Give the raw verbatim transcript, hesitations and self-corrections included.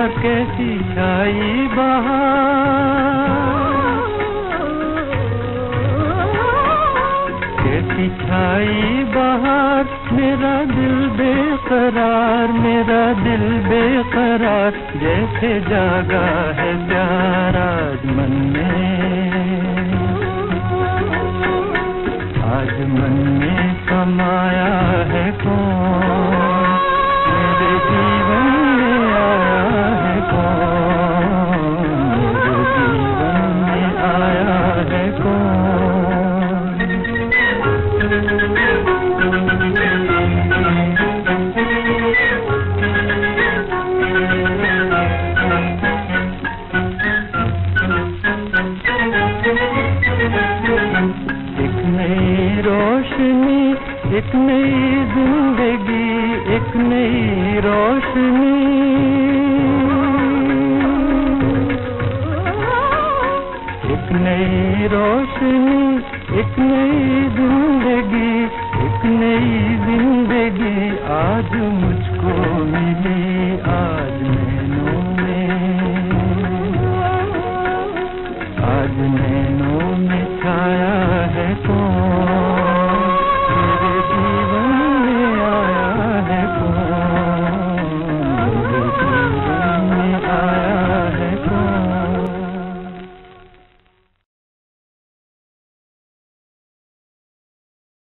कैसी छाई बहार, कैसी छाई बहार, मेरा दिल बेकरार, मेरा दिल बेकरार, जैसे जागा है प्यार आज मन में, आज मन में समाया है कौन, मेरे जीवन में आया है कौन, मेरे जीवन में आया है कौन। एक नई रोशनी, एक नई जिंदगी, एक नई रोशनी, एक नई रोशनी, एक नई जिंदगी।